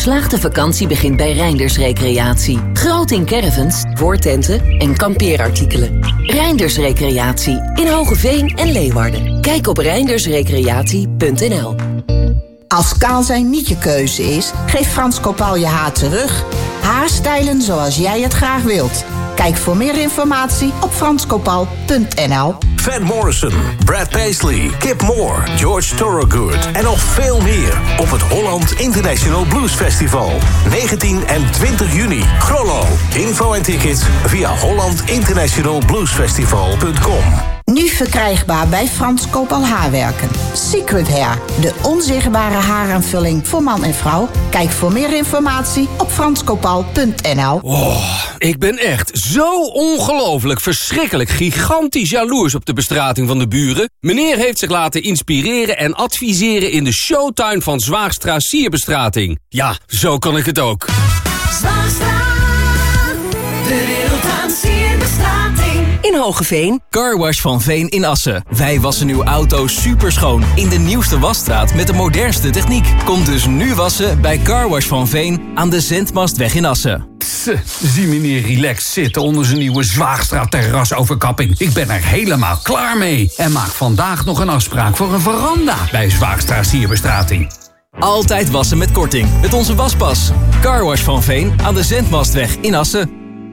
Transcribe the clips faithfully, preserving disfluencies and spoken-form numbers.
geslaagde vakantie begint bij Reinders Recreatie. Groot in caravans, voortenten en kampeerartikelen. Reinders Recreatie in Hogeveen en Leeuwarden. Kijk op reindersrecreatie punt n l. Als kaal zijn niet je keuze is, geef Frans Kopaal je haar terug. Haarstijlen zoals jij het graag wilt. Kijk voor meer informatie op frans kopaal punt n l. Van Morrison, Brad Paisley, Kip Moore, George Thorogood en nog veel meer op het Holland International Blues Festival. negentien en twintig juni. Grollo. Info en tickets via holland international blues festival punt com. Nu verkrijgbaar bij Frans Kopaal Haarwerken. Secret Hair, de onzichtbare haaraanvulling voor man en vrouw. Kijk voor meer informatie op frans kopaal punt n l. Oh, ik ben echt zo ongelooflijk verschrikkelijk gigantisch jaloers op de bestrating van de buren. Meneer heeft zich laten inspireren en adviseren in de showtuin van Zwaagstra Sierbestrating. Ja, zo kan ik het ook. Zwaagstra, de wereld aan sierbestrating. In Hogeveen, Carwash van Veen in Assen. Wij wassen uw auto superschoon in de nieuwste wasstraat met de modernste techniek. Kom dus nu wassen bij Carwash van Veen aan de Zendmastweg in Assen. Pss, zie meneer relaxed zitten onder zijn nieuwe Zwaagstra terrasoverkapping. Ik ben er helemaal klaar mee. En maak vandaag nog een afspraak voor een veranda bij Zwaagstra Sierbestrating. Altijd wassen met korting met onze waspas. Carwash van Veen aan de Zendmastweg in Assen.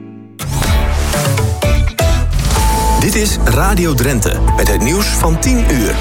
Dit is Radio Drenthe met het nieuws van tien uur.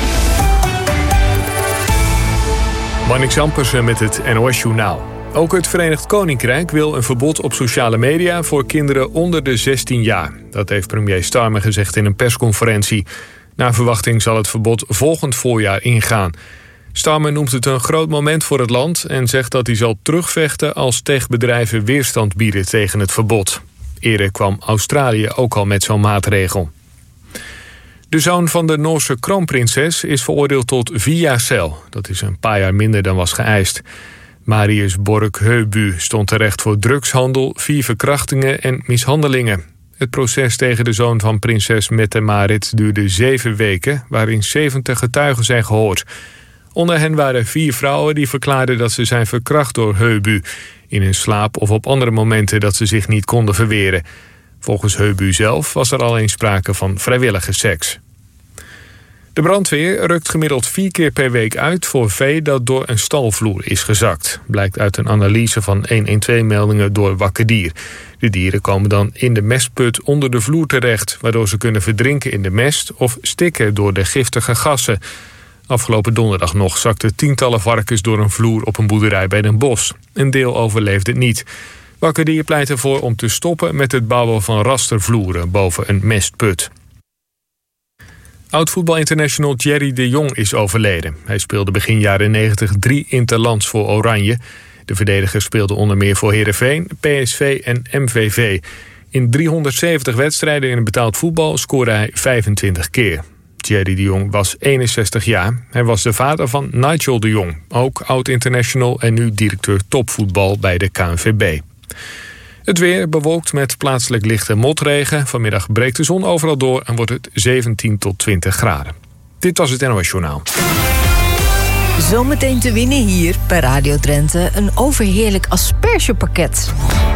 Marnix Ampersen met het N O S-journaal. Ook het Verenigd Koninkrijk wil een verbod op sociale media voor kinderen onder de zestien jaar. Dat heeft premier Starmer gezegd in een persconferentie. Naar verwachting zal het verbod volgend voorjaar ingaan. Starmer noemt het een groot moment voor het land en zegt dat hij zal terugvechten als techbedrijven weerstand bieden tegen het verbod. Eerder kwam Australië ook al met zo'n maatregel. De zoon van de Noorse kroonprinses is veroordeeld tot vier jaar cel. Dat is een paar jaar minder dan was geëist. Marius Bork Heubu stond terecht voor drugshandel, vier verkrachtingen en mishandelingen. Het proces tegen de zoon van prinses Mette-Marit duurde zeven weken, waarin zeventig getuigen zijn gehoord. Onder hen waren vier vrouwen die verklaarden dat ze zijn verkracht door Heubu, in hun slaap of op andere momenten dat ze zich niet konden verweren. Volgens Heubu zelf was er alleen sprake van vrijwillige seks. De brandweer rukt gemiddeld vier keer per week uit voor vee dat door een stalvloer is gezakt. Blijkt uit een analyse van honderdtwaalf-meldingen door Wakker Dier. De dieren komen dan in de mestput onder de vloer terecht, waardoor ze kunnen verdrinken in de mest of stikken door de giftige gassen. Afgelopen donderdag nog zakten tientallen varkens door een vloer op een boerderij bij Den Bosch. Een deel overleefde het niet. Wakker Dier pleit ervoor om te stoppen met het bouwen van rastervloeren boven een mestput. Oud-voetbalinternational Thierry de Jong is overleden. Hij speelde begin jaren negentig drie interlands voor Oranje. De verdediger speelde onder meer voor Heerenveen, P S V en M V V. In driehonderdzeventig wedstrijden in het betaald voetbal scoorde hij vijfentwintig keer. Thierry de Jong was eenenzestig jaar. Hij was de vader van Nigel de Jong, ook oud-international en nu directeur topvoetbal bij de K N V B. Het weer bewolkt met plaatselijk lichte motregen. Vanmiddag breekt de zon overal door en wordt het zeventien tot twintig graden. Dit was het N O S-journaal. Zometeen te winnen hier bij Radio Drenthe een overheerlijk aspergepakket.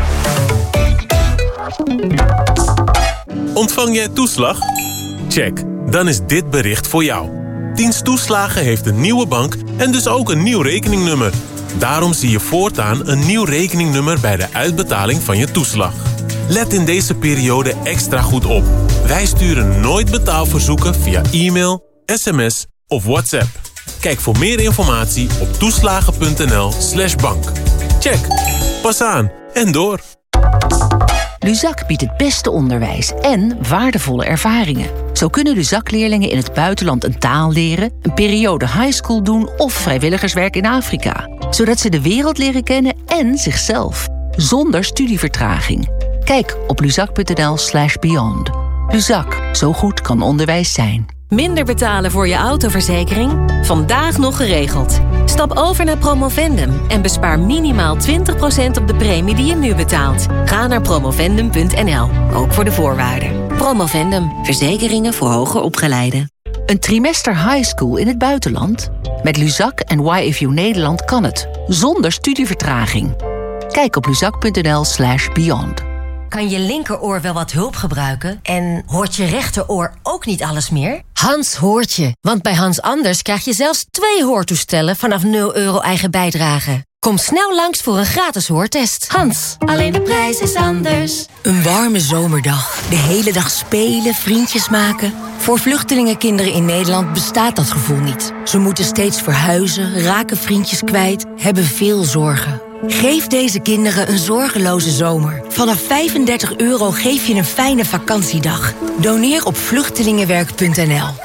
Ontvang jij toeslag? Check, dan is dit bericht voor jou. Dienst Toeslagen heeft een nieuwe bank en dus ook een nieuw rekeningnummer. Daarom zie je voortaan een nieuw rekeningnummer bij de uitbetaling van je toeslag. Let in deze periode extra goed op. Wij sturen nooit betaalverzoeken via e-mail, sms of WhatsApp. Kijk voor meer informatie op toeslagen.nl slash bank. Check, pas aan en door. Luzak biedt het beste onderwijs en waardevolle ervaringen. Zo kunnen Luzak-leerlingen in het buitenland een taal leren, een periode highschool doen of vrijwilligerswerk in Afrika. Zodat ze de wereld leren kennen en zichzelf. Zonder studievertraging. Kijk op luzak.nl slash beyond. Luzak, zo goed kan onderwijs zijn. Minder betalen voor je autoverzekering? Vandaag nog geregeld. Stap over naar Promovendum en bespaar minimaal twintig procent op de premie die je nu betaalt. Ga naar promovendum punt n l, ook voor de voorwaarden. Promovendum, verzekeringen voor hoger opgeleiden. Een trimester highschool in het buitenland? Met Luzak en Why If You Nederland kan het, zonder studievertraging. Kijk op luzak.nl slash beyond. Kan je linkeroor wel wat hulp gebruiken? En hoort je rechteroor ook niet alles meer? Hans hoort je, want bij Hans Anders krijg je zelfs twee hoortoestellen vanaf nul euro eigen bijdrage. Kom snel langs voor een gratis hoortest. Hans, alleen de prijs is anders. Een warme zomerdag. De hele dag spelen, vriendjes maken. Voor vluchtelingenkinderen in Nederland bestaat dat gevoel niet. Ze moeten steeds verhuizen, raken vriendjes kwijt, hebben veel zorgen. Geef deze kinderen een zorgeloze zomer. Vanaf vijfendertig euro geef je een fijne vakantiedag. Doneer op vluchtelingenwerk punt n l.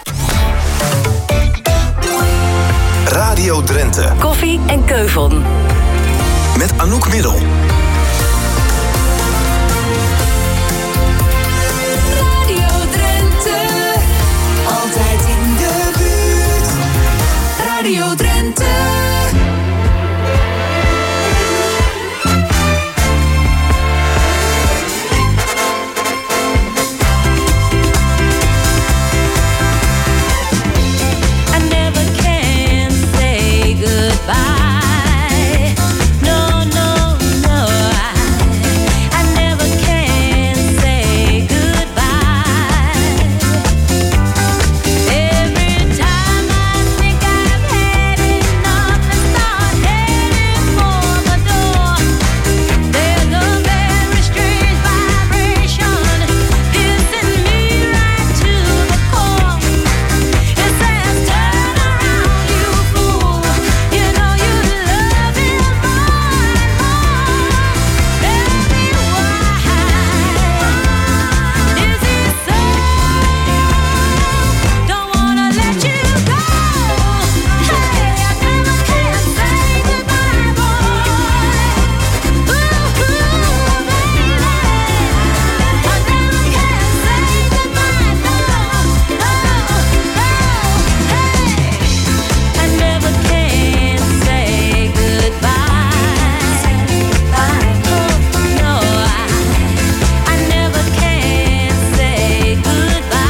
Radio Drenthe. Koffie en Keuvon. Met Anouk Middel. Radio Drenthe. Altijd in de buurt. Radio Drenthe. Bye. No, no, no. I, I never can say goodbye. Every time I think I've had enough and start heading for the door, there's a very strange vibration hissing me right to the core. It says, turn around, you fool. You know you love him more and more. Tell me why. Is it so? Don't wanna let you go. Hey, I never can say goodbye, boy. Ooh, ooh, baby. I never can say goodbye, no, no, no. Hey, I never can say goodbye. No, I, I never can say goodbye.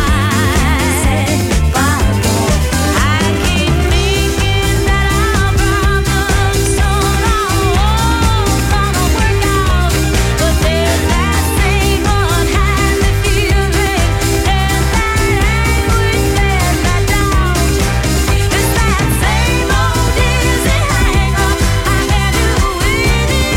I keep thinking that our problems soon all gonna work out, but there's that same unhappy feeling, there's that anguish, there's that doubt. It's that same old dizzy hang-up I had you with you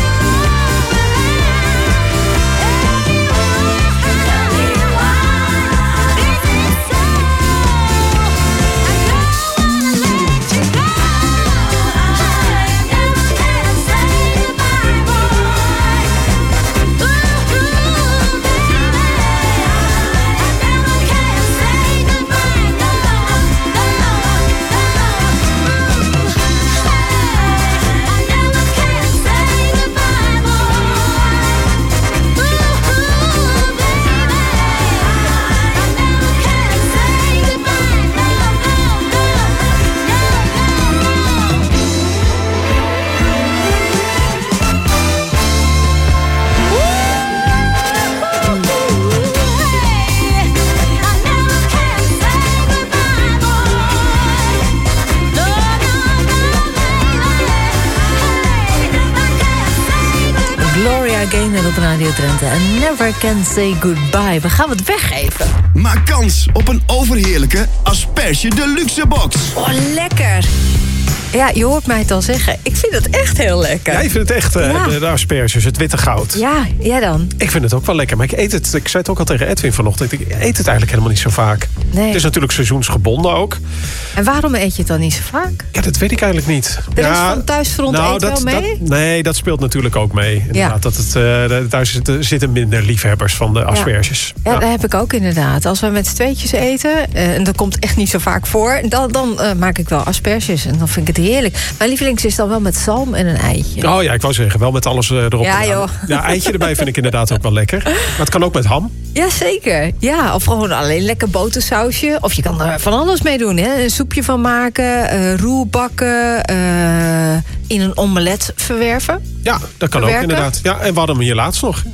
Gloria Gaynor op Radio Drenthe. And never can say goodbye. We gaan het weggeven. Maak kans op een overheerlijke Asperge Deluxe box. Oh, lekker. Ja, je hoort mij het al zeggen. Ik vind het echt heel lekker. Ja, ik vind het echt, uh, Ja. de, de asperges, het witte goud. Ja, jij dan? Ik vind het ook wel lekker, maar ik eet het. Ik zei het ook al tegen Edwin vanochtend. Ik eet het eigenlijk helemaal niet zo vaak. Nee. Het is natuurlijk seizoensgebonden ook. En waarom eet je het dan niet zo vaak? Ja, dat weet ik eigenlijk niet. De ja, rest van thuisfront nou, eet dat, wel mee? Dat, nee, dat speelt natuurlijk ook mee. Inderdaad, dat het, uh, thuis zitten, zitten minder liefhebbers van de asperges. Ja, Ja. dat heb ik ook inderdaad. Als we met z'n tweetjes eten, uh, en dat komt echt niet zo vaak voor, dan, dan uh, maak ik wel asperges. En dan vind ik het heerlijk. Mijn lievelings is dan wel met zalm en een eitje. Oh ja, ik wou zeggen, wel met alles uh, erop. Ja, en aan. joh. Ja, eitje erbij vind ik inderdaad ook wel lekker. Maar het kan ook met ham. Ja, zeker. Ja, of gewoon alleen lekker botersausje. Of je kan er van alles mee doen. Hè? Een soepje van maken, uh, roer bakken, uh, in een omelet verwerven. Ja, dat kan Verwerken. ook inderdaad. Ja, en we hadden hem hier laatst nog.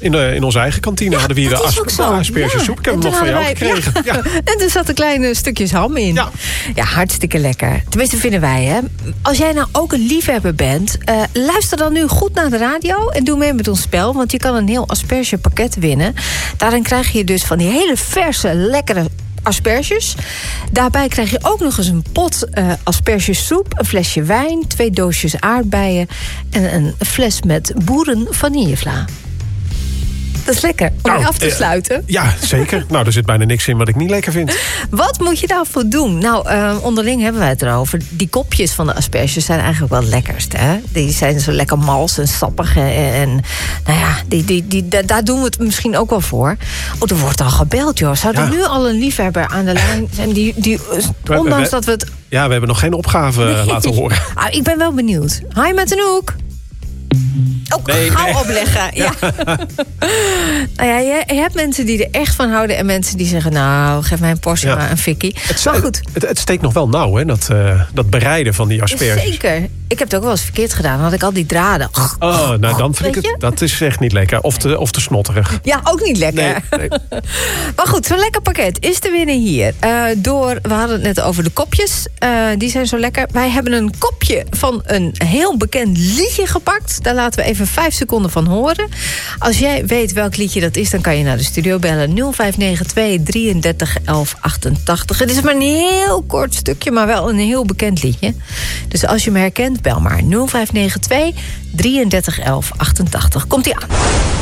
in, de, in onze eigen kantine hadden we hier de dat is ook zo. aspergesoep. Ik heb En hem nog toen van jou hadden wij- gekregen. Ja. Ja. En er zaten kleine stukjes ham in. Ja. Ja, hartstikke lekker. Tenminste, vinden wij, hè. Als jij nou ook een liefhebber bent, uh, luister dan nu goed naar de radio en doe mee met ons spel, want je kan een heel aspergepakket winnen. Daarin krijg je dus van die hele verse, lekkere asperges. Daarbij krijg je ook nog eens een pot uh, aspergesoep, een flesje wijn, twee doosjes aardbeien en een fles met boeren vanillevla. Dat is lekker, om Nou, je af te eh, sluiten. Ja, zeker. Nou, er zit bijna niks in wat ik niet lekker vind. Wat moet je daarvoor doen? Nou, uh, onderling hebben wij het erover. Die kopjes van de asperges zijn eigenlijk wel het lekkerst. Hè? Die zijn zo lekker mals en sappig. En, en nou ja, die, die, die, da- daar doen we het misschien ook wel voor. Oh, er wordt al gebeld, joh. Zou er Ja. nu al een liefhebber aan de lijn zijn? Die, die, we- ondanks we- dat we het... Ja, we hebben nog geen opgave Nee. laten horen. Ah, ik ben wel benieuwd. Hi, met een hoek. Oh, Nee, gauw nee. opleggen. Ja. Nou ja, je, je hebt mensen die er echt van houden en mensen die zeggen, nou, geef mij een portie Ja. maar een fikkie. Maar goed. Het, het steekt nog wel nauw, hè, dat, uh, dat bereiden van die asperges. Zeker. Ik heb het ook wel eens verkeerd gedaan. Dan had ik al die draden. Oh, nou dan vind ik Weet het, dat is echt niet lekker. Of te, of te snotterig. Ja, ook niet lekker. Nee, nee. Maar goed, zo'n lekker pakket is te winnen hier. Uh, door, we hadden het net over de kopjes. Uh, die zijn zo lekker. Wij hebben een kopje van een heel bekend liedje gepakt. Daar laten we even vijf seconden van horen. Als jij weet welk liedje dat is, dan kan je naar de studio bellen. nul vijf negen twee drieëndertig elf achtentachtig. Het is maar een heel kort stukje, maar wel een heel bekend liedje. Dus als je me herkent, bel maar. nul vijf negen twee drieëndertig elf achtentachtig. Komt-ie aan.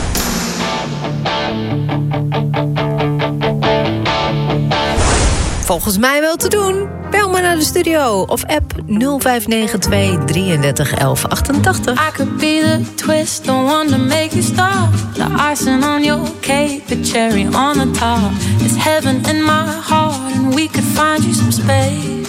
Volgens mij wel te doen. Bel maar naar de studio of app nul vijf negen twee drieëndertig elf achtentachtig. I could be the twist, the one to make you stop. The icing on your cake, the cherry on the top. It's heaven in my heart, and we could find you some space.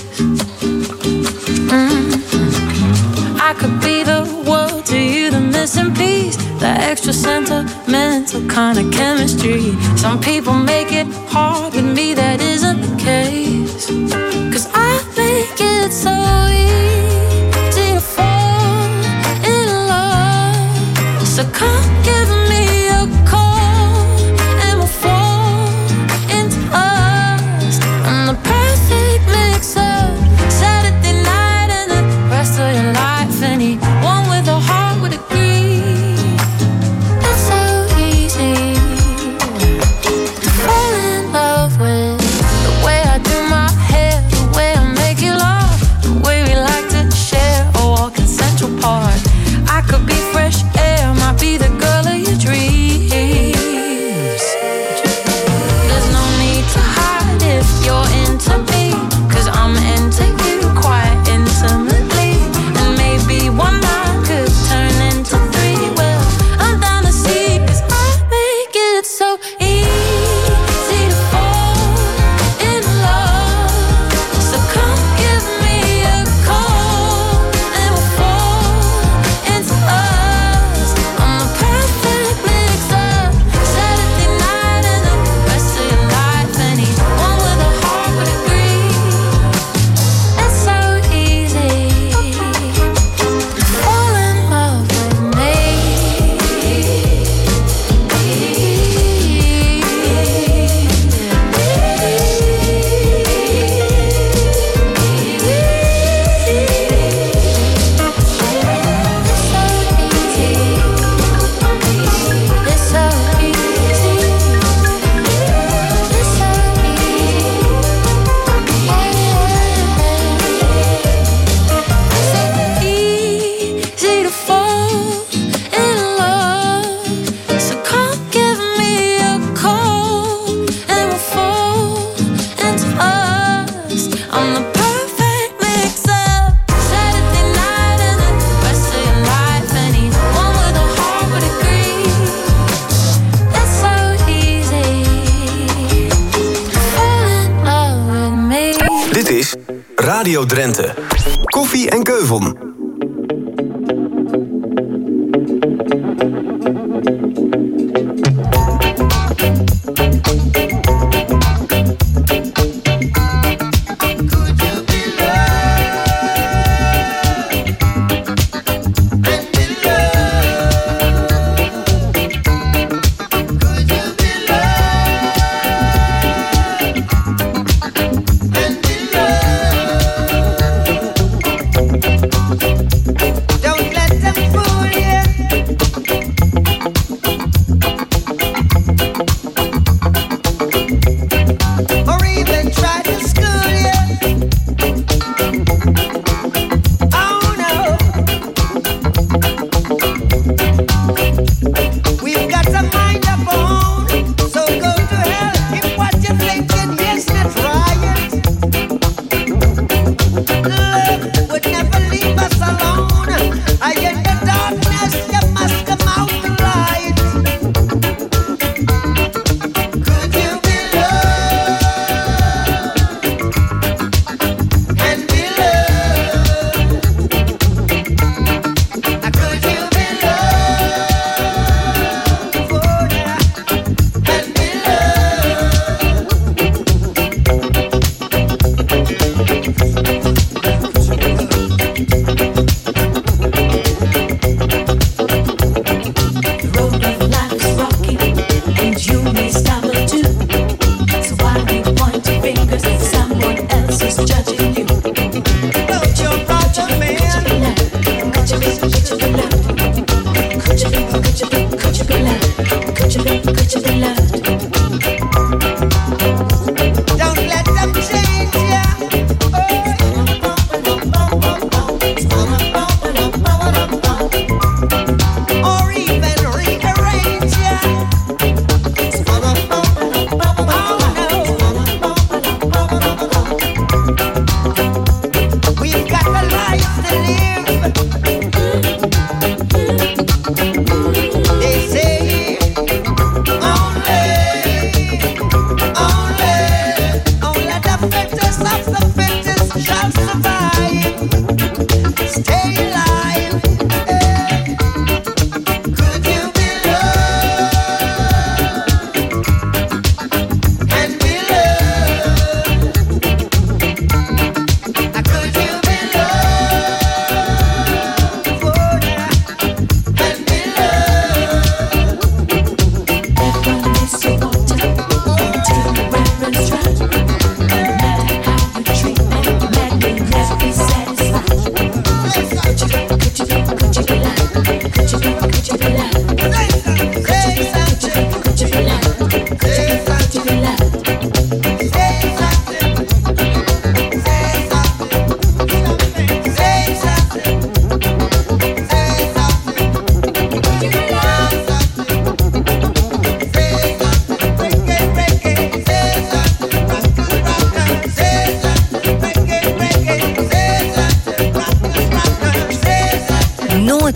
Mm. I could be the world to you, the missing piece, the extra sentimental kind of chemistry. Some people make it hard, with me that isn't the case. 'Cause I make it so easy to fall in love. So come give me a call and we'll fall into us. I'm the perfect mix up Saturday night and the rest of your life. Anyone with a heart would agree. It's so easy to fall in love with the way I do my hair, the way I make you laugh, the way we like to share a walk in Central Park. I could be fresh air, might be the girl of your dreams. There's no need to hide if you're into me, 'cause I'm into you quite intimately. And maybe one night could turn into three. Well, I'm down to see, 'cause I make it so easy to fall in love. So come give me a call and we'll fall into us. I'm the perfect mix up Saturday night and the rest of your life. Anyone with a heart would agree. It's so easy to fall in love with me. It's so easy. It's so easy to fall in love. So come give me a call and we'll fall into us. I'm the perfect mix up Saturday night and the rest of your life. Anyone with a heart would agree. It's so easy to fall in love with me. Dit is Radio Drenthe. Koffie en Keuvelen.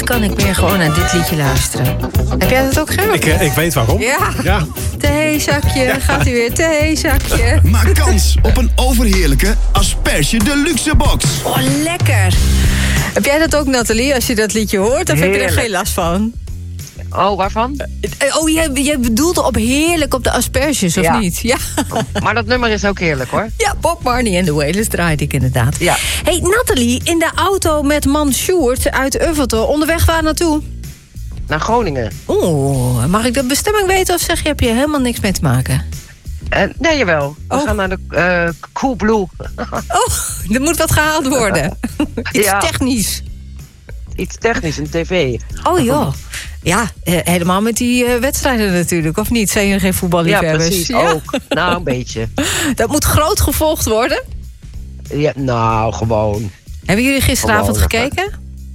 kan ik meer gewoon naar dit liedje luisteren. Heb jij dat ook, Gerrit? Ik, eh, ik weet waarom. Ja. ja. Theezakje, ja. Gaat u weer, theezakje. Maak kans op een overheerlijke Asperge Deluxe box. Oh, lekker. Heb jij dat ook, Nathalie, als je dat liedje hoort? Of Heerlijk. heb je er geen last van? Oh, waarvan? Oh, jij, jij bedoelt op heerlijk op de asperges, of Ja. niet? Ja. Maar dat nummer is ook heerlijk, hoor. Ja, Bob Marley en de Wailers draaide ik inderdaad. Ja. Hey, Nathalie, in de auto met man Sjoerd uit Uffelte. Onderweg waar naartoe? Naar Groningen. Oeh, mag ik de bestemming weten of zeg je, heb je helemaal niks mee te maken? Uh, nee, jawel. We Oh. gaan naar de uh, Coolblue. Oh, er moet wat gehaald worden. Iets Ja. technisch. Iets technisch, een tv. Oh joh. Ja, eh, helemaal met die eh, wedstrijden natuurlijk, of niet? Zijn jullie geen Ja, voetballiefhebbers? precies. Ook. Nou, een beetje. Dat moet groot gevolgd worden. Ja, nou, gewoon. Hebben jullie gisteravond Gewoon, gekeken?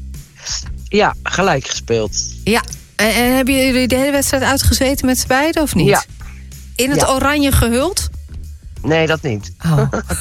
Ja, gelijk gespeeld. Ja. En, en hebben jullie de hele wedstrijd uitgezeten met z'n beiden, of niet? Ja. In het Ja. oranje gehuld? Nee, dat niet. Oh.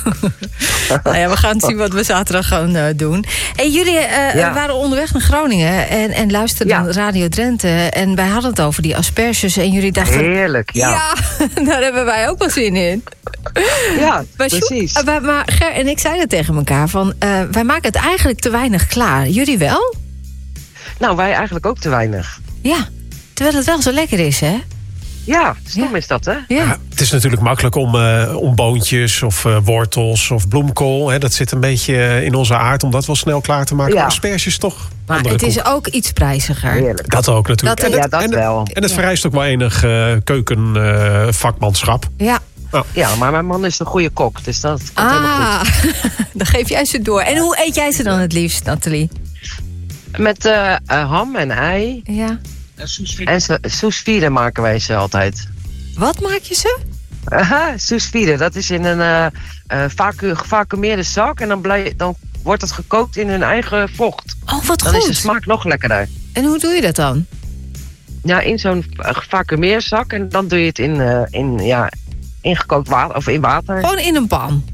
Nou ja, we gaan zien wat we zaterdag gaan uh, doen. Hey, jullie uh, Ja. waren onderweg naar Groningen en, en luisterden Ja. Radio Drenthe. En wij hadden het over die asperges. En jullie dachten... Heerlijk, ja. Ja, daar hebben wij ook wel zin in. Ja, Maar, Sjoerd, precies. uh, maar- maar Ger en ik zeiden tegen elkaar van... uh, wij maken het eigenlijk te weinig klaar. Jullie wel? Nou, wij eigenlijk ook te weinig. Ja, terwijl het wel zo lekker is, hè? Ja, stom is dat, hè? Ja. Het is natuurlijk makkelijk om, uh, om boontjes of uh, wortels of bloemkool. Hè, dat zit een beetje uh, in onze aard om dat wel snel klaar te maken. Ja. Maar asperges toch? Maar andere het is koek. ook iets prijziger. Heerlijk. Dat ook natuurlijk. Dat- en het, ja, dat en, wel. En het Ja. vereist ook wel enig uh, keukenvakmanschap. Ja. Ja, maar mijn man is een goede kok, dus dat komt helemaal goed. Ah, dan geef jij ze door. En hoe eet jij ze dan het liefst, Nathalie? Met uh, uh, ham en ei. Ja. En sous vide maken wij ze altijd. Wat maak je ze? Aha, sous vide, dat is in een uh, uh, vacu gevacumeerde zak. En dan, blij, dan wordt het gekookt in hun eigen vocht. Oh, wat Dan is de goed. smaak nog lekkerder. En hoe doe je dat dan? Ja, in zo'n uh, gevacumeerzak. En dan doe je het in, uh, in ja, ingekookt water, of in water. Gewoon in een pan?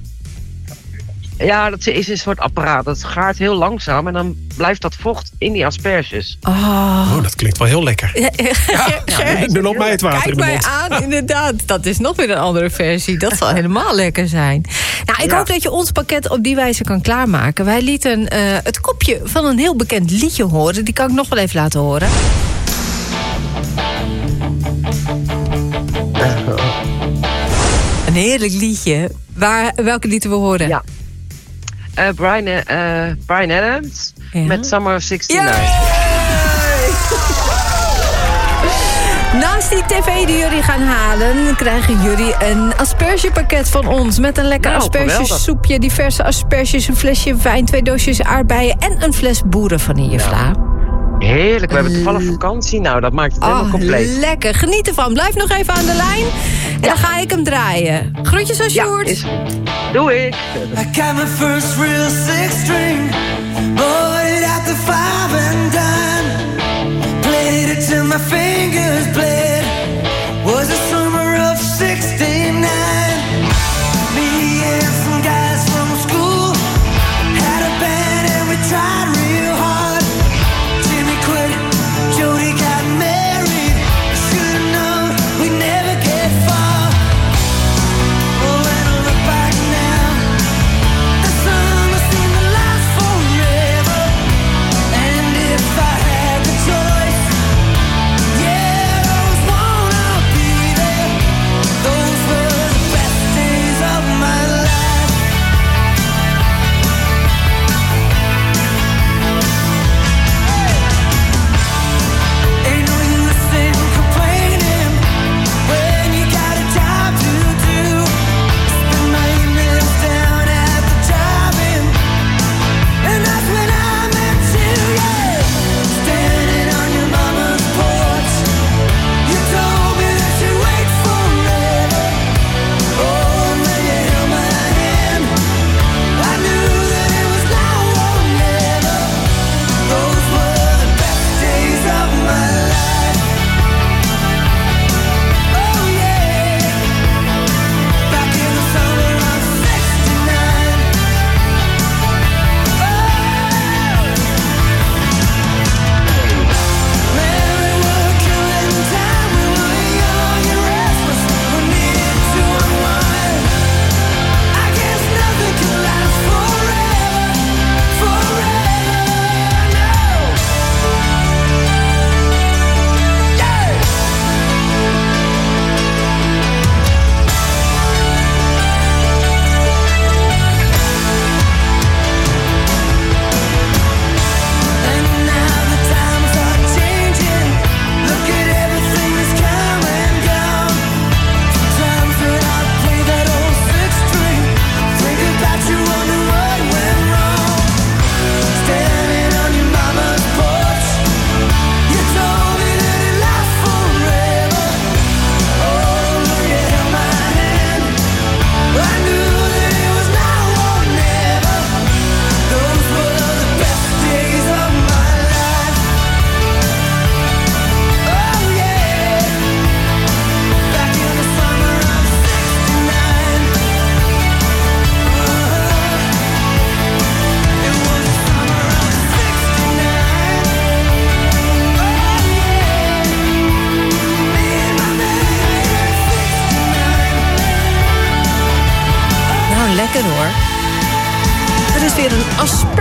Ja, dat is een soort apparaat. Dat gaart heel langzaam en dan blijft dat vocht in die asperges. Oh, Oh, dat klinkt wel heel lekker. ja, Ja, nu loopt mij het water Kijk in de mij mond. aan, inderdaad. Dat is nog weer een andere versie. Dat zal helemaal lekker zijn. Nou, ik Ja. hoop dat je ons pakket op die wijze kan klaarmaken. Wij lieten uh, het kopje van een heel bekend liedje horen. Die kan ik nog wel even laten horen. Een heerlijk liedje. Waar, welke lieten we horen? Ja. Uh, Brian, uh, Brian Adams Ja. met Summer of zesenzestig. Naast die tv die jullie gaan halen, krijgen jullie een aspergepakket van ons. Met een lekker Nou, aspergesoepje, diverse asperges, een flesje wijn, twee doosjes aardbeien en een fles boerenvanillevla. Heerlijk, we hebben toevallig vakantie. Nou, dat maakt het helemaal Oh, compleet. lekker. Geniet ervan. Blijf nog even aan de lijn. En dan ga ik hem draaien. Groetjes aan Sjoerd. Is... Doe ik. I got my first real six string, bought it at the five and dime, played it till my fingers bled, was the summer of sixty-nine, me and some guys from school, had a band and we tried real hard, Jimmy quit, Jody got married, should've known we'd never get far. Oh, when I look back now, the summer seemed to last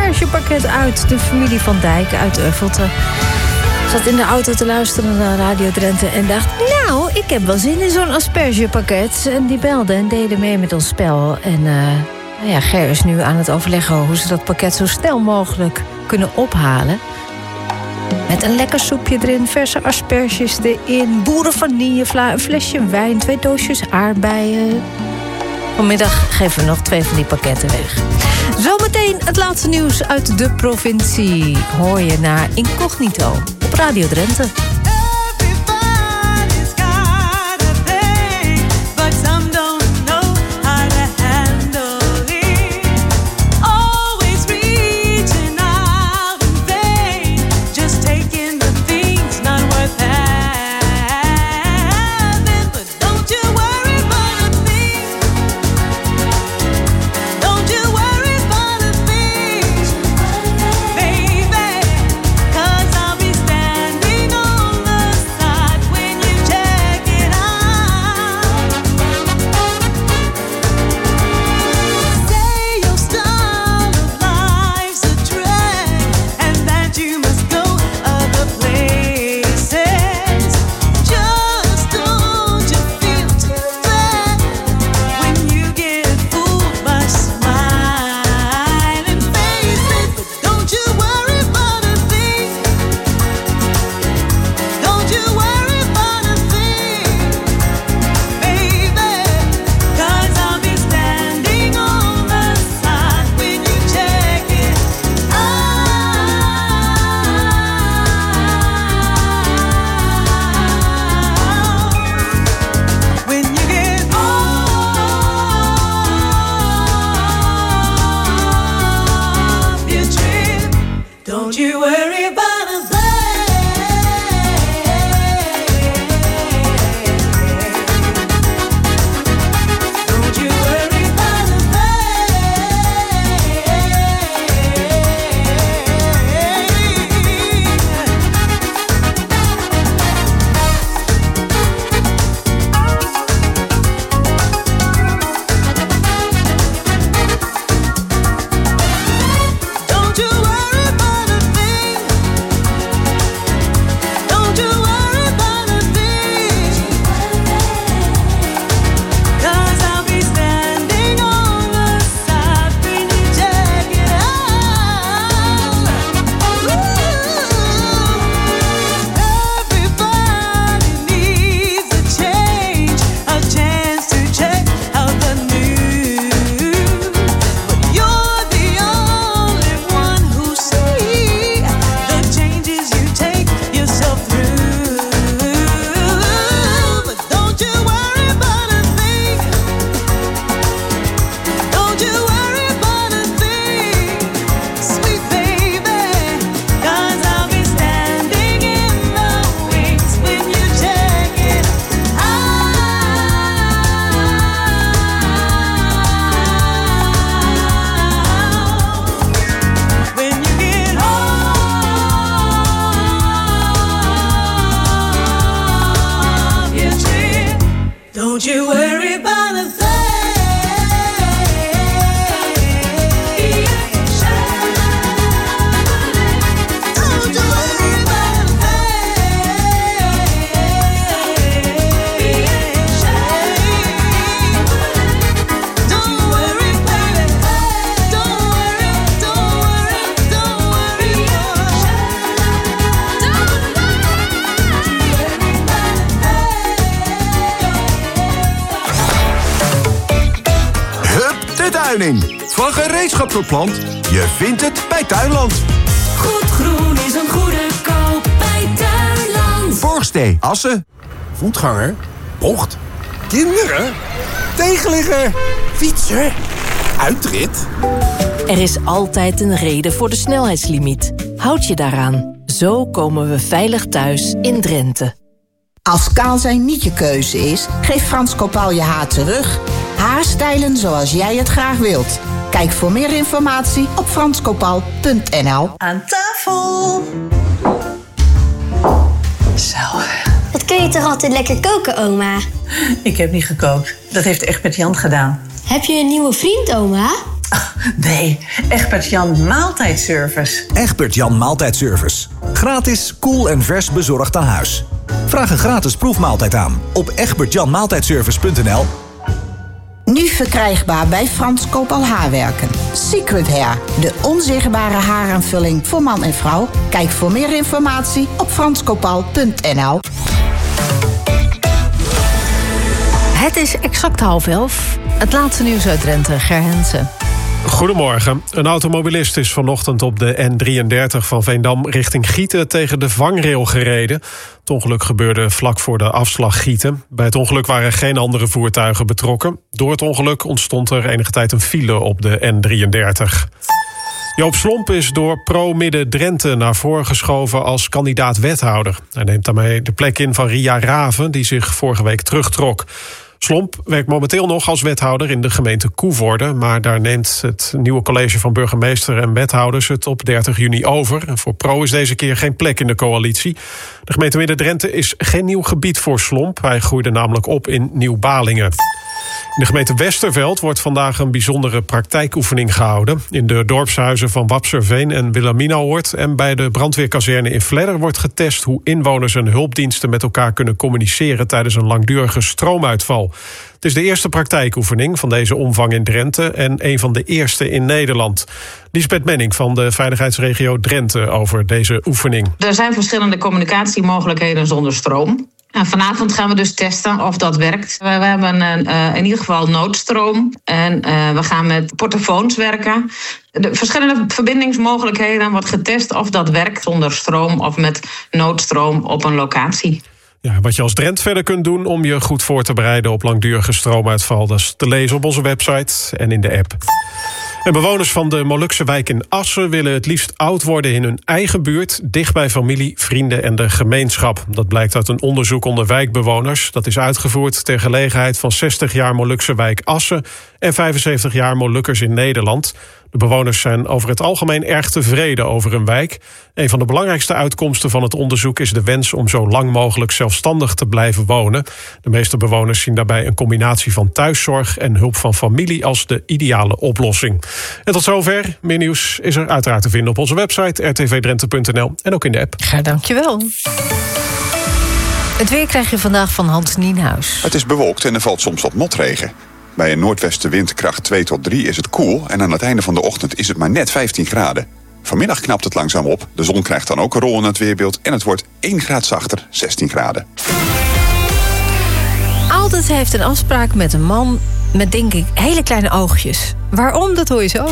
aspergepakket uit. De familie Van Dijk uit Uffelte zat in de auto te luisteren naar Radio Drenthe en dacht, nou, ik heb wel zin in zo'n aspergepakket. En die belden en deden mee met ons spel. En uh, nou ja, Ger is nu aan het overleggen hoe ze dat pakket zo snel mogelijk kunnen ophalen. Met een lekker soepje erin, verse asperges erin, boerenvanillevla, een flesje wijn, twee doosjes aardbeien. Vanmiddag geven we nog twee van die pakketten weg. Zometeen het laatste nieuws uit de provincie. Hoor je naar Incognito op Radio Drenthe. Van gereedschap tot plant, je vindt het bij Tuinland. Goed groen is een goede koop bij Tuinland. Borgstee, Assen. Voetganger, bocht, kinderen, tegenligger, fietser, uitrit. Er is altijd een reden voor de snelheidslimiet. Houd je daaraan. Zo komen we veilig thuis in Drenthe. Als kaal zijn niet je keuze is, geef Frans Kopaal je haar terug. Haarstijlen zoals jij het graag wilt. Kijk voor meer informatie op frans kopaal punt n l. Aan tafel. Zo. Wat kun je toch altijd lekker koken, oma? Ik heb niet gekookt. Dat heeft echt met Jan gedaan. Heb je een nieuwe vriend, oma? Nee, Egbert Jan Maaltijdservice. Egbert Jan Maaltijdservice. Gratis, koel en vers bezorgd aan huis. Vraag een gratis proefmaaltijd aan op egbert jan maaltijdservice punt n l. Nu verkrijgbaar bij Frans Kopal Haarwerken. Secret Hair, de onzichtbare haaraanvulling voor man en vrouw. Kijk voor meer informatie op frans kopal punt n l. Het is exact half elf. Het laatste nieuws uit Drenthe, Ger Hensen. Goedemorgen. Een automobilist is vanochtend op de N drieëndertig van Veendam richting Gieten tegen de vangrail gereden. Het ongeluk gebeurde vlak voor de afslag Gieten. Bij het ongeluk waren geen andere voertuigen betrokken. Door het ongeluk ontstond er enige tijd een file op de N drieëndertig. Joop Slomp is door Pro-Midden Drenthe naar voren geschoven als kandidaat-wethouder. Hij neemt daarmee de plek in van Ria Raven, die zich vorige week terugtrok. Slomp werkt momenteel nog als wethouder in de gemeente Koevoorde, maar daar neemt het nieuwe college van burgemeester en wethouders het op dertig juni over. En voor Pro is deze keer geen plek in de coalitie. De gemeente Midden-Drenthe is geen nieuw gebied voor Slomp. Hij groeide namelijk op in Nieuw-Balingen. In de gemeente Westerveld wordt vandaag een bijzondere praktijkoefening gehouden. In de dorpshuizen van Wapserveen en Wilhelminahoort en bij de brandweerkazerne in Vledder wordt getest hoe inwoners en hulpdiensten met elkaar kunnen communiceren tijdens een langdurige stroomuitval. Het is de eerste praktijkoefening van deze omvang in Drenthe en een van de eerste in Nederland. Liesbeth Menning van de veiligheidsregio Drenthe over deze oefening. Er zijn verschillende communicatiemogelijkheden zonder stroom. En vanavond gaan we dus testen of dat werkt. We, we hebben een, uh, in ieder geval noodstroom. En uh, we gaan met portofoons werken. De verschillende verbindingsmogelijkheden wordt getest of dat werkt zonder stroom of met noodstroom op een locatie. Ja, wat je als Drent verder kunt doen om je goed voor te bereiden op langdurige stroomuitval, dat is te lezen op onze website en in de app. En bewoners van de Molukse wijk in Assen willen het liefst oud worden in hun eigen buurt, dicht bij familie, vrienden en de gemeenschap. Dat blijkt uit een onderzoek onder wijkbewoners. Dat is uitgevoerd ter gelegenheid van zestig jaar Molukse wijk Assen en vijfenzeventig jaar Molukkers in Nederland. De bewoners zijn over het algemeen erg tevreden over hun wijk. Een van de belangrijkste uitkomsten van het onderzoek is de wens om zo lang mogelijk zelfstandig te blijven wonen. De meeste bewoners zien daarbij een combinatie van thuiszorg en hulp van familie als de ideale oplossing. En tot zover. Meer nieuws is er uiteraard te vinden op onze website r t v drenthe punt n l en ook in de app. Ga dankjewel. Het weer krijg je vandaag van Hans Nienhuis. Het is bewolkt en er valt soms wat motregen. Bij een noordwestenwind kracht twee tot drie is het koel en aan het einde van de ochtend is het maar net vijftien graden. Vanmiddag knapt het langzaam op, de zon krijgt dan ook een rol in het weerbeeld en het wordt één graad zachter, zestien graden. Aldert heeft een afspraak met een man met, denk ik, hele kleine oogjes. Waarom, dat hoor je zo.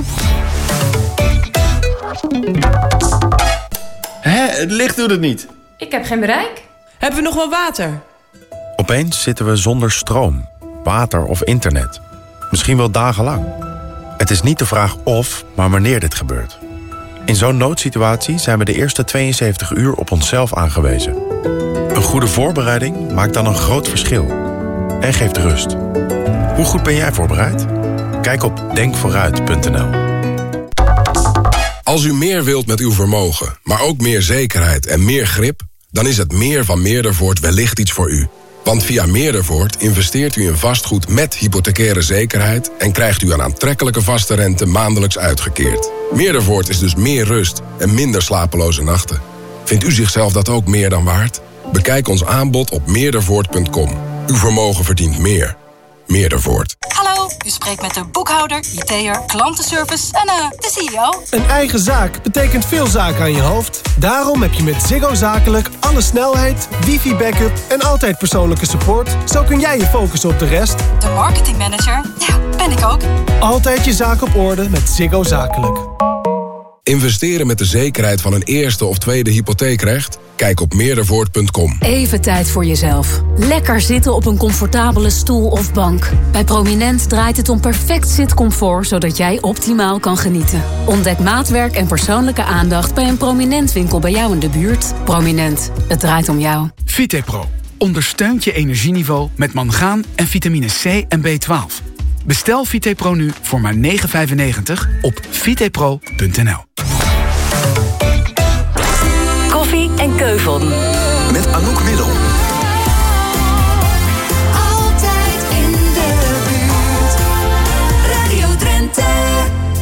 Hé, het licht doet het niet. Ik heb geen bereik. Hebben we nog wel water? Opeens zitten we zonder stroom, water of internet. Misschien wel dagenlang. Het is niet de vraag of, maar wanneer dit gebeurt. In zo'n noodsituatie zijn we de eerste tweeënzeventig uur op onszelf aangewezen. Een goede voorbereiding maakt dan een groot verschil. En geeft rust. Hoe goed ben jij voorbereid? Kijk op denk vooruit punt n l. Als u meer wilt met uw vermogen, maar ook meer zekerheid en meer grip, dan is het meer van Meerdervoort wellicht iets voor u. Want via Meerdervoort investeert u in vastgoed met hypothecaire zekerheid en krijgt u een aantrekkelijke vaste rente maandelijks uitgekeerd. Meerdervoort is dus meer rust en minder slapeloze nachten. Vindt u zichzelf dat ook meer dan waard? Bekijk ons aanbod op meerdervoort punt com. Uw vermogen verdient meer. Meerdervoort. Hallo, u spreekt met de boekhouder, I T'er, klantenservice en uh, de C E O. Een eigen zaak betekent veel zaken aan je hoofd. Daarom heb je met Ziggo Zakelijk alle snelheid, wifi-backup en altijd persoonlijke support. Zo kun jij je focussen op de rest. De marketingmanager, ja, ben ik ook. Altijd je zaak op orde met Ziggo Zakelijk. Investeren met de zekerheid van een eerste of tweede hypotheekrecht? Kijk op meerdervoort punt com. Even tijd voor jezelf. Lekker zitten op een comfortabele stoel of bank. Bij Prominent draait het om perfect zitcomfort, zodat jij optimaal kan genieten. Ontdek maatwerk en persoonlijke aandacht bij een Prominent winkel bij jou in de buurt. Prominent, het draait om jou. Vitepro ondersteunt je energieniveau met mangaan en vitamine C en B twaalf. Bestel Vitepro nu voor maar negen vijfennegentig op vitepro punt n l. Koffie en Keuvel. Met Anouk Middel. Altijd in de buurt. Radio Drenthe.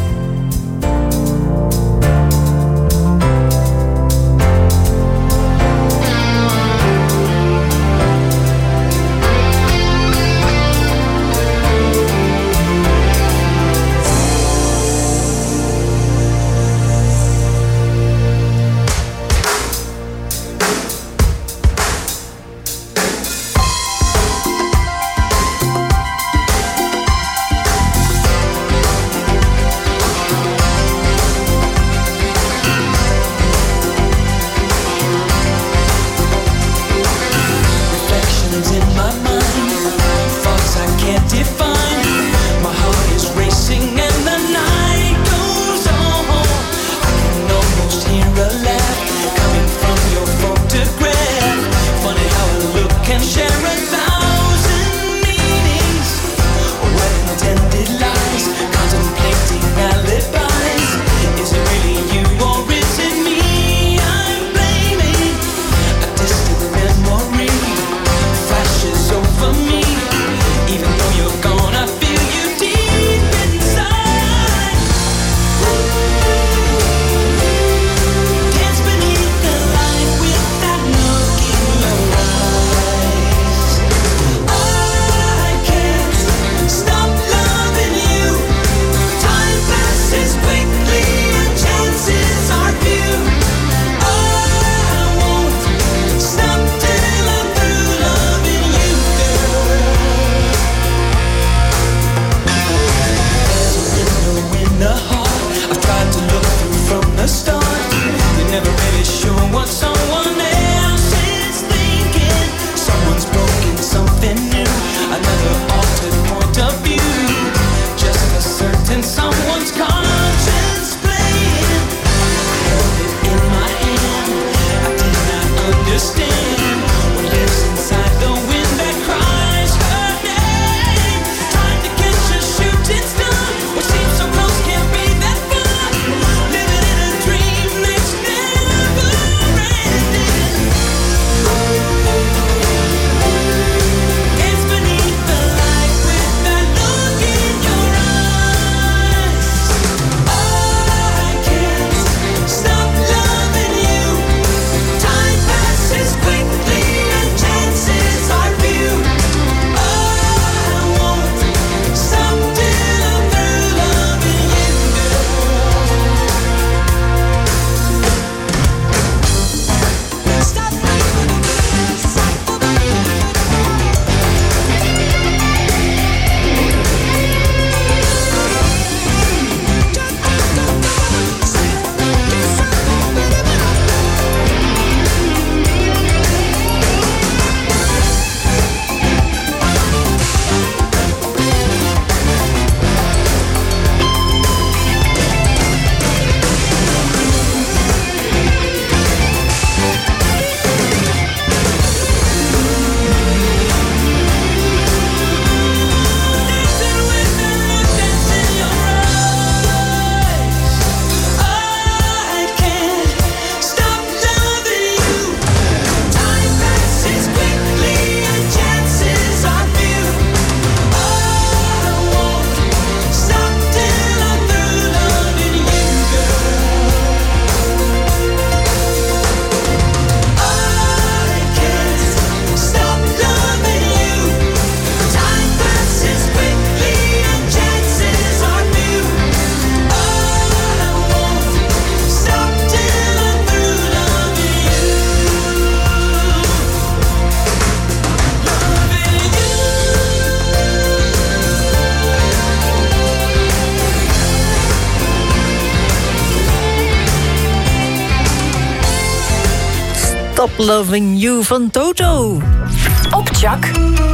Stop Loving You van Toto. Op Chak.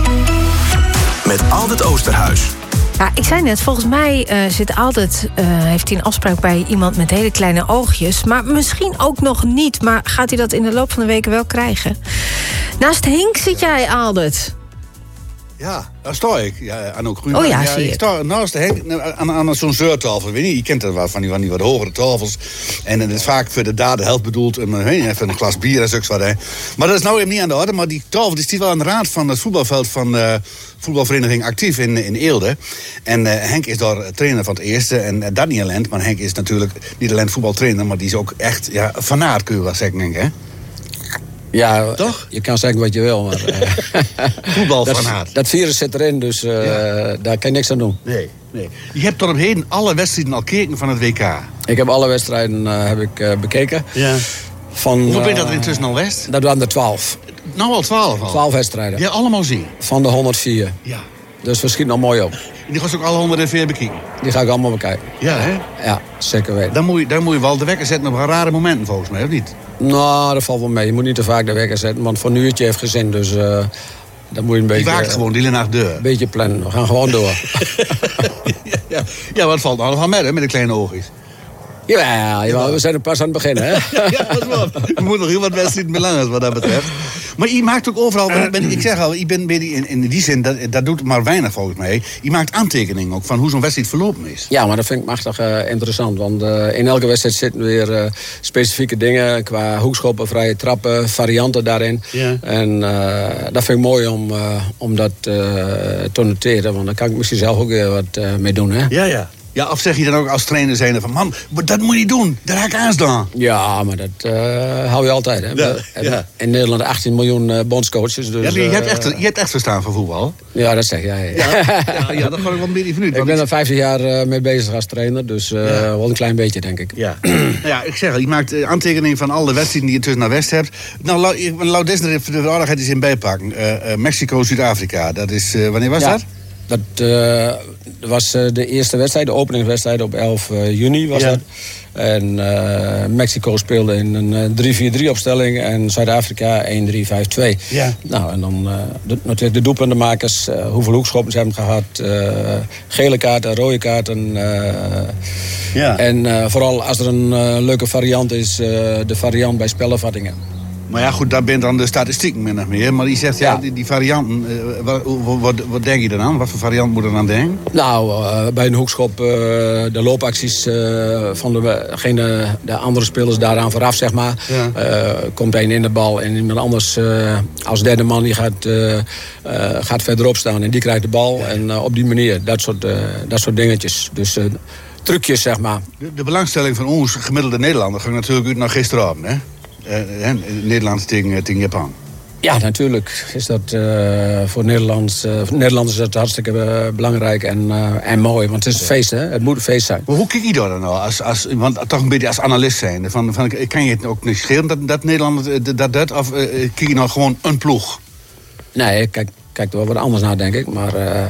Met Aldert Oosterhuis. Ja, ik zei net, volgens mij uh, zit altijd, uh, heeft hij een afspraak bij iemand met hele kleine oogjes. Maar misschien ook nog niet. Maar gaat hij dat in de loop van de weken wel krijgen? Naast Henk zit jij, Aldert. Ja, daar sta ik. Ja, Anouk Groenberg. Oh ja, ja zie ik. sta naast de Henk aan, aan zo'n zeurtafel. Weet je, je kent dat wel, van die, van die wat hogere tafels. En het is vaak voor de dader helft bedoeld. En uh, even een glas bier en zoiets wat. Hè. Maar dat is nou even niet aan de orde. Maar die tafel die staat wel aan de raad van het voetbalveld van uh, voetbalvereniging Actief in, in Eelde. En uh, Henk is daar trainer van het eerste. En uh, dat niet alleen. Maar Henk is natuurlijk niet alleen voetbaltrainer. Maar die is ook echt ja, fanaat, kun je wel zeggen, denk ik, hè? Ja, toch? Je kan zeggen wat je wil, maar... Voetbalfanaat. Dat, dat virus zit erin, dus uh, ja. Daar kan je niks aan doen. Nee, nee. Je hebt tot op heden alle wedstrijden al gekeken van het W K. Ik heb alle wedstrijden uh, heb ik, uh, bekeken. Ja. Van, Hoeveel ben je uh, dat er intussen al west? Dat waren er twaalf. Nou al twaalf al? Twaalf wedstrijden. Ja, allemaal zien? Van de honderdvier. Ja. Dus we schieten nog mooi op. En die ga je ook alle honderdvier bekijken? Die ga ik allemaal bekijken. Ja, hè? Ja, zeker weten. Dan moet je, dan moet je wel de wekker zetten op rare momenten, volgens mij, of niet? Nou, dat valt wel mee. Je moet niet te vaak de wekker zetten, want voor een uurtje heeft gezin, dus... Uh, dan moet je een beetje... Die waakt gewoon, die ligt naar de deur. Een beetje plannen. We gaan gewoon door. ja, ja, wat valt nou van met, hè, met de kleine oogjes? Ja, ja, we zijn er pas aan het beginnen, hè? ja, dat is wel. We moeten nog heel wat wedstrijden belangrijk wat dat betreft. Maar je maakt ook overal, ik zeg al, ik ben in, in die zin, dat, dat doet maar weinig volgens mij. Je maakt aantekeningen ook van hoe zo'n wedstrijd verlopen is. Ja, maar dat vind ik machtig uh, interessant. Want uh, in elke wedstrijd zitten weer uh, specifieke dingen qua hoekschoppen, vrije trappen, varianten daarin. Ja. En uh, dat vind ik mooi om, uh, om dat uh, te noteren. Want dan kan ik misschien zelf ook weer wat uh, mee doen, hè? Ja, ja. Ja, of zeg je dan ook als trainer zijn van... man, dat moet je niet doen, daar ga ik aan staan. Ja, maar dat uh, hou je altijd. Hè? Ja, we hebben ja. in Nederland achttien miljoen uh, bondscoaches. Dus, ja, je, hebt echt, je hebt echt verstaan van voetbal. Ja, dat zeg jij. Ja, ja, ja, ja, dat ga ik wel een beetje vanuit. Ik ben er vijftig jaar uh, mee bezig als trainer. Dus uh, ja. wel een klein beetje, denk ik. Ja, nou ja, ik zeg al, je maakt uh, aantekeningen van alle wedstrijden die je tussen naar West hebt. Nou, laat deze de aardigheid eens in bijpakken. Uh, uh, Mexico, Zuid-Afrika, dat is... Uh, wanneer was ja. dat? Dat uh, was uh, de eerste wedstrijd, de openingswedstrijd op elf juni was ja. dat. En uh, Mexico speelde in een uh, drie vier drie opstelling en Zuid-Afrika één drie vijf twee. Ja. Nou, en dan uh, de, natuurlijk de doelpuntenmakers, uh, hoeveel hoekschoppen ze hebben gehad, uh, gele kaarten, rode kaarten. Uh, ja. En uh, vooral als er een uh, leuke variant is, uh, de variant bij spelervattingen. Maar ja, goed, daar bent dan de statistieken min of meer. Maar die zegt, ja, ja die, die varianten, uh, wat, wat, wat denk je dan aan? Wat voor variant moet er aan denken? Nou, uh, bij een hoekschop, uh, de loopacties uh, van degene, de andere spelers daaraan vooraf, zeg maar. Ja. Uh, komt een in de bal en iemand anders uh, als derde man die gaat, uh, uh, gaat verderop staan en die krijgt de bal. Ja. En uh, op die manier, dat soort, uh, dat soort dingetjes. Dus... Uh, trucjes, zeg maar. De, de belangstelling van ons gemiddelde Nederlander ging natuurlijk uit naar gisteravond, hè? Uh, Nederland tegen, tegen Japan. Ja, natuurlijk is dat uh, voor Nederlands, uh, voor Nederlanders is dat hartstikke uh, belangrijk en, uh, en mooi. Want het is een feest, hè? Het moet een feest zijn. Maar hoe kijk je daar dan nou? Als, als, want toch een beetje als analist zijn. Van, van, kan je het ook niet schelen dat, dat Nederland dat dat? Of uh, kijk je nou gewoon een ploeg? Nee, kijk, kijk er wel wat anders naar, denk ik. Maar uh,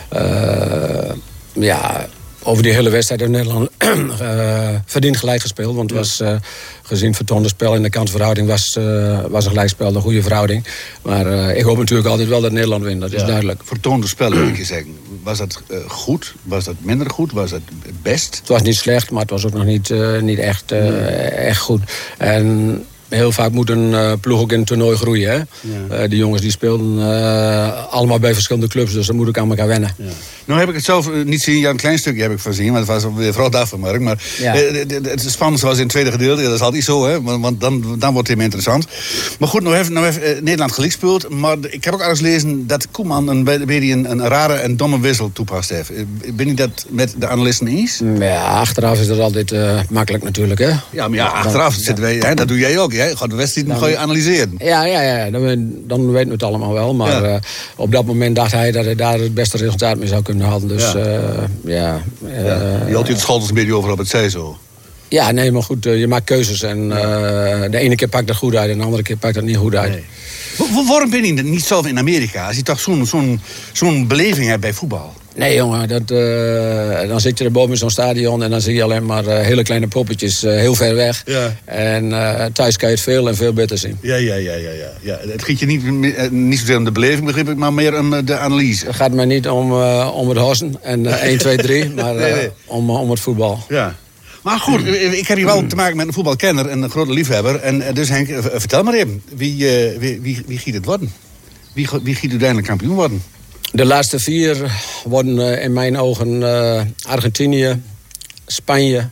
uh, ja... Over die hele wedstrijd heeft Nederland uh, verdiend gelijk gespeeld. Want het was uh, gezien vertoonde spel in de kansverhouding was, uh, was een gelijkspel, een goede verhouding. Maar uh, ik hoop natuurlijk altijd wel dat Nederland wint, dat ja. is duidelijk. Vertoonde spel, wil ik zeggen. Was dat uh, goed? Was dat minder goed? Was dat best? Het was niet slecht, maar het was ook nog niet, uh, niet echt, uh, nee. echt goed. En... Heel vaak moet een uh, ploeg ook in een toernooi groeien. Hè? Ja. Uh, die jongens die speelden uh, allemaal bij verschillende clubs. Dus dan moet ik aan elkaar wennen. Ja. Nou heb ik het zelf uh, niet zien. Ja, een klein stukje heb ik van zien. Maar dat was weer vooral daarvan, Mark. Maar ja. uh, het spannendste was in het tweede gedeelte. Ja, dat is altijd zo, hè. Want, want dan, dan wordt het meer interessant. Maar goed, nou heeft, nou heeft uh, Nederland gelijk gespeeld. Maar ik heb ook ergens gelezen dat Koeman een, een, een rare en domme wissel toepast heeft. Ben je dat met de analisten eens? Ja, achteraf is dat altijd uh, makkelijk natuurlijk, hè. Ja, maar ja, achteraf dan, zitten wij, hè, dat doe jij ook. Jij gaat de wedstrijd dan ga je analyseren. Ja, ja, ja dan, dan weten we het allemaal wel. Maar ja. uh, op dat moment dacht hij dat hij daar het beste resultaat mee zou kunnen halen. Dus ja, uh, ja, uh, ja. Je had het schuld een beetje over op het zei zo. Ja, nee, maar goed, uh, je maakt keuzes. En uh, de ene keer pakt dat goed uit en de andere keer pakt dat niet goed uit. Nee. Waarom ben je niet zelf in Amerika? Als je toch zo'n zo'n zo'n beleving hebt bij voetbal? Nee, jongen, dat, uh, dan zit je er boven in zo'n stadion en dan zie je alleen maar uh, hele kleine poppetjes uh, heel ver weg. Ja. En uh, thuis kan je het veel en veel beter zien. Ja, ja, ja, ja, ja. ja. Het gaat je niet, uh, niet zozeer om de beleving, begrijp ik, maar meer om uh, de analyse. Het gaat mij niet om, uh, om het hossen en uh, één, twee, drie, maar uh, nee, nee. Om, uh, om het voetbal. Ja. Maar goed, ik heb hier wel te maken met een voetbalkenner en een grote liefhebber. En dus Henk, vertel maar even, wie, uh, wie, wie, wie gaat het worden? Wie, wie gaat uiteindelijk kampioen worden? De laatste vier worden uh, in mijn ogen uh, Argentinië, Spanje,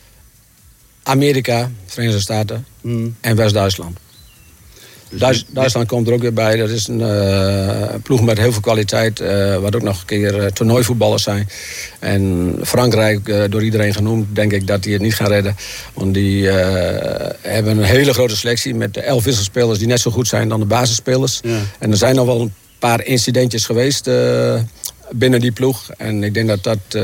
Amerika, Verenigde Staten mm. en West-Duitsland. Dus Duits, Duitsland komt er ook weer bij. Dat is een uh, ploeg met heel veel kwaliteit. Uh, wat ook nog een keer uh, toernooivoetballers zijn. En Frankrijk, uh, door iedereen genoemd, denk ik dat die het niet gaan redden. Want die uh, hebben een hele grote selectie met elf wisselspelers die net zo goed zijn dan de basisspelers. Ja. En er zijn nog wel een paar incidentjes geweest uh, binnen die ploeg. En ik denk dat dat uh,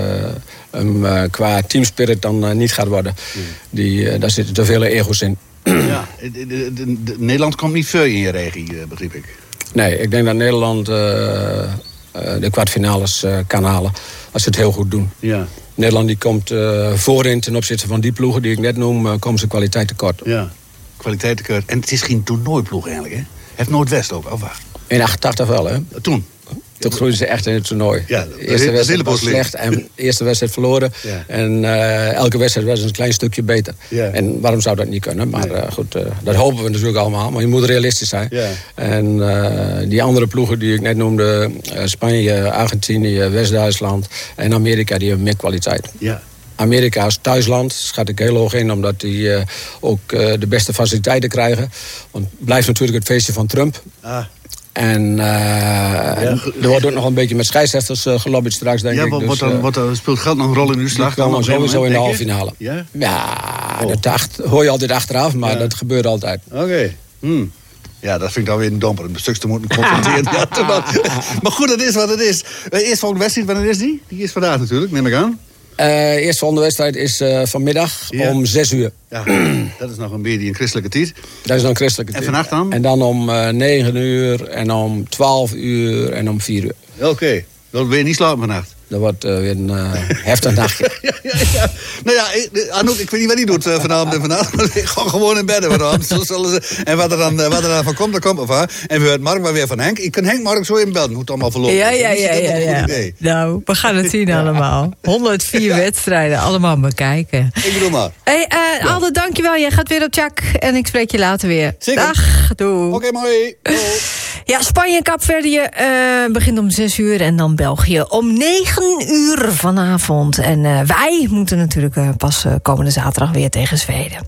um, uh, qua teamspirit dan uh, niet gaat worden. Ja. Die, uh, daar zitten te veel ego's in. Ja, de, de, de, de, Nederland komt niet veel in je regie, begreep ik. Nee, ik denk dat Nederland uh, uh, de kwartfinales uh, kan halen. Als ze het heel goed doen. Ja. Nederland die komt uh, voorin ten opzichte van die ploegen die ik net noem, uh, komen ze kwaliteit tekort. Ja, kwaliteit tekort. En het is geen toernooiploeg eigenlijk, hè? Heeft Noordwest ook, of waar? In achtentachtig wel, hè? Toen? Toen groeiden ze echt in het toernooi. Ja, de eerste wedstrijd was slecht en de eerste wedstrijd verloren. Ja. En uh, elke wedstrijd was een klein stukje beter. Ja. En waarom zou dat niet kunnen? Maar nee. uh, goed, uh, dat hopen we natuurlijk allemaal. Maar je moet realistisch zijn. Ja. En uh, die andere ploegen die ik net noemde, uh, Spanje, Argentinië, West-Duitsland en Amerika, die hebben meer kwaliteit. Ja. Amerika als thuisland schat ik heel hoog in, omdat die uh, ook uh, de beste faciliteiten krijgen. Want het blijft natuurlijk het feestje van Trump. Ah. En uh, ja. er wordt ook nog een beetje met scheidsrechters uh, gelobbyd straks, denk ja, ik. Wat, dus, dan, wat dan, speelt geld nog een rol in uw slag? Die komen sowieso in de halve finale. Ja, ja oh. dat acht, hoor je altijd achteraf, maar ja. dat gebeurt altijd. Oké. Okay. Hm. Ja, dat vind ik dan weer een domper. Een stuk te moeten confronteren. ja, maar goed, het is wat het is. Eerst volgende wedstrijd, wanneer is die? Die is vandaag natuurlijk, neem ik aan. Uh, eerst volgende wedstrijd is uh, vanmiddag ja. om zes uur. Ja, dat is nog een beetje een christelijke tijd. Dat is nog een christelijke tijd. En vannacht dan? En dan om uh, negen uur en om twaalf uur en om vier uur. Oké, okay. Dan wil je niet slapen vannacht? Dat wordt uh, weer een uh, heftig nachtje. ja, ja, ja. Nou ja, Anouk, ik weet niet wat hij doet uh, vanavond en vanavond. Maar ik ga gewoon in bed vanavond. En wat er, dan, uh, wat er dan van komt, dat komt er van. En we horen Mark maar weer van Henk. Ik kan Henk Mark zo in bed. Hoe het allemaal verlopen. Ja, ja, ja. ja, ja. Nou, we gaan het zien allemaal. honderdvier ja. wedstrijden, allemaal bekijken. Ik bedoel maar. Hey, uh, ja. Aldo, dankjewel. Jij gaat weer op Tjak. En ik spreek je later weer. Zeker. Dag, doei. Oké, okay, mooi. Ja, Spanje en Kaapverdië uh, begint om zes uur en dan België om negen uur vanavond. En uh, wij moeten natuurlijk uh, pas uh, komende zaterdag weer tegen Zweden.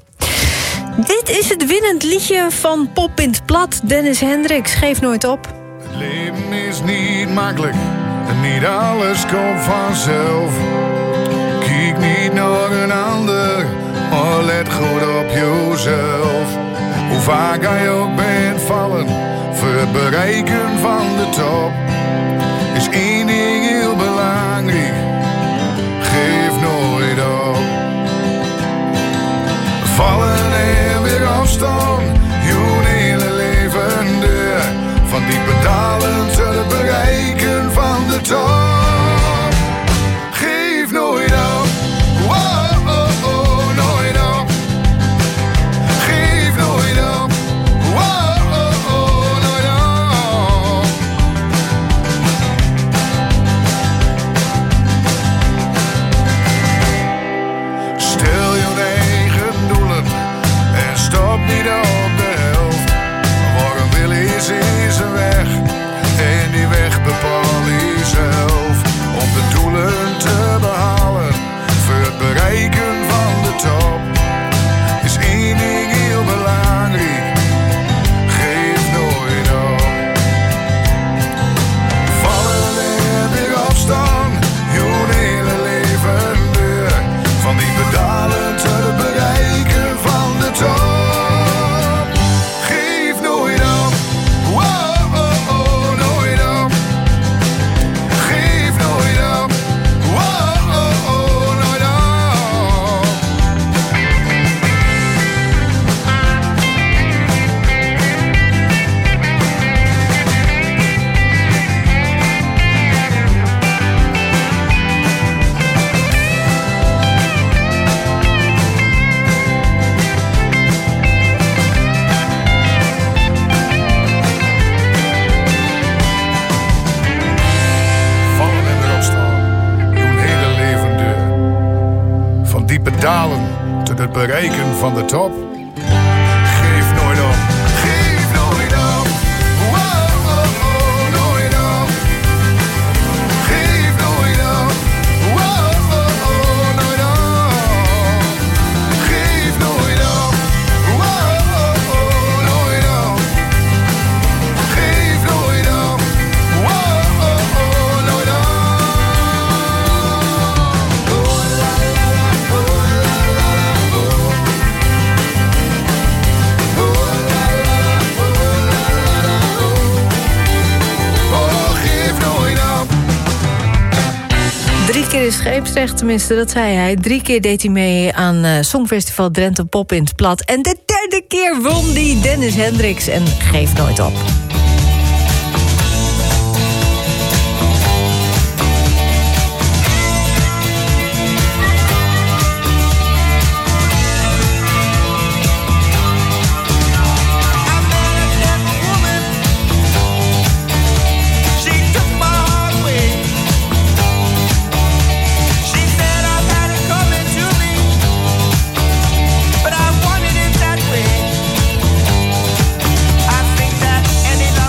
Dit is het winnend liedje van Pop in het Plat. Dennis Hendricks, geef nooit op. Het leven is niet makkelijk en niet alles komt vanzelf. Kijk niet naar een ander, maar let goed op jezelf. Hoe vaak je ook bent vallen voor het bereiken van de top, is één ding heel belangrijk: geef nooit op. Vallen en weer afstaan, je hele leven deur, van diepe dalen tot het bereiken van de top. Geef nooit op, wow, oh, oh, nooit op. Geef nooit op, wow, oh, oh, nooit op. Stel je eigen doelen en stop niet op de helft. Waarom wil is is een weg en die weg bepaal je zelf. Om de doelen te behalen voor het bereiken van de top, is één ding heel belangrijk: geef nooit op. Vallen en weer opstaan, je hele leven deur, van die pedalen tot het bereiken van de top. van de top. Geef nooit op, geef nooit op. Wow, oh, oh, nooit op. Geef nooit op. Wow, oh, oh, nooit op. Geef nooit op. Wow, oh, oh, nooit op. Geef nooit op. Wow, oh, oh, nooit op. Drie keer is scheepsrecht, tenminste, dat zei hij. Drie keer deed hij mee aan uh, Songfestival Drenthe Pop in het Plat. En de derde keer won die Dennis Hendricks en Geef nooit op. But I wanted it that way. I think that any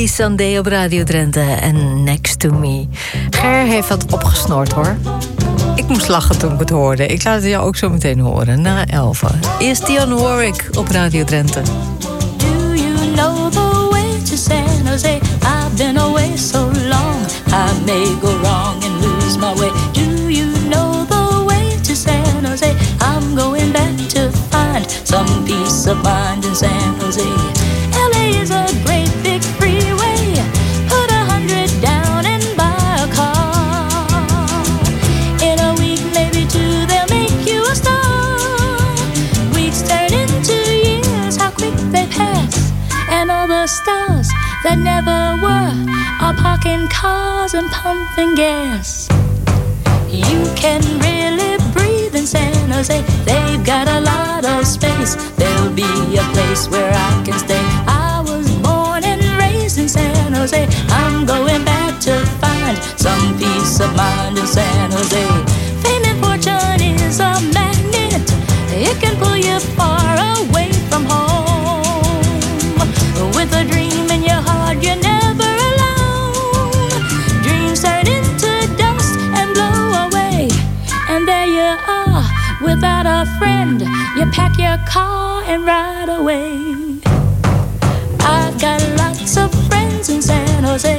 Billy Sunday op Radio Drenthe en Next to Me. Ger heeft wat opgesnort, hoor. Ik moest lachen toen ik het hoorde. Ik laat het jou ook zo meteen horen, na elfen. Eerst Dionne Warwick op Radio Drenthe. Do you know the way to San Jose? I've been away so long, I may go wrong and lose my way. Do you know the way to San Jose? I'm going back to find some peace of mind in San Jose. L A is a great big freeway. Put a hundred down and buy a car. In a week, maybe two, they'll make you a star. Weeks turn into years, how quick they pass. And all the stars that never were are parking cars and pumping gas. You can really breathe in San Jose. They've got a lot of space. There'll be a place where I can stay. I was born and raised in San Jose. I'm going back to find some peace of mind in San Jose. Fame and fortune is a magnet. It can pull you far away from home. With a dream in your heart, you're never alone. Dreams turn into dust and blow away. And there you are, without a friend. You pack your car and ride away. I've got lots of friends in San Jose.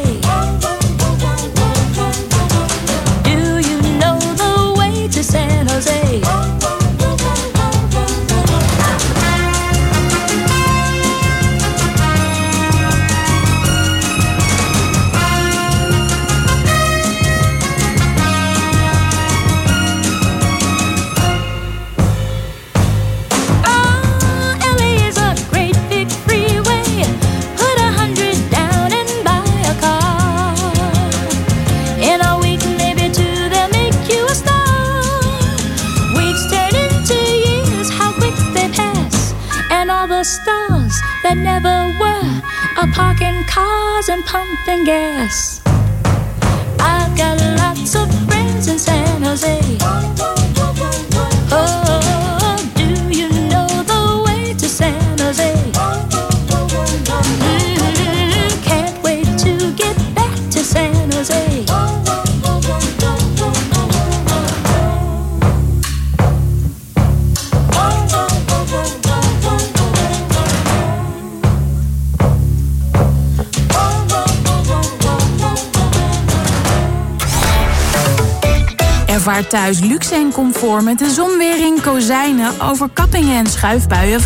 Do you know the way to San Jose? Stars that never were are parking cars and pumping gas. I've got lots of friends in San Jose. Oh, do you know the way to San Jose? Mm-hmm. Can't wait to get back to San Jose. Ervaar thuis luxe en comfort met de zonwering, kozijnen, overkappingen en schuifbuien